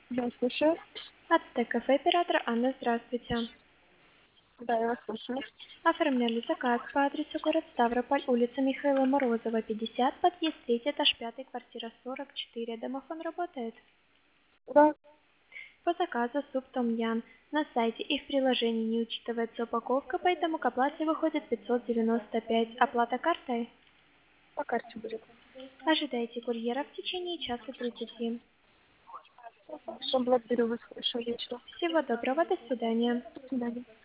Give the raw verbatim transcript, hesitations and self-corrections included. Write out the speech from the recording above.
Да, слушаю. Ацтек кафе, оператор Анна, здравствуйте. Да, я вас слушаю. Оформляли заказ по адресу город Ставрополь, улица Михаила Морозова, пятьдесят, подъезд три, этаж пять, квартира сорок четыре. Домофон работает? Да, По заказу суп том-ям. На сайте и в приложении не учитывается упаковка, поэтому к оплате выходит пятьсот девяносто пять. Оплата картой? по карте будет. Ожидайте курьера в течение часа тридцати. Хорошо, благодарю вас. Хорошего вечера. Всего доброго, до свидания. До свидания.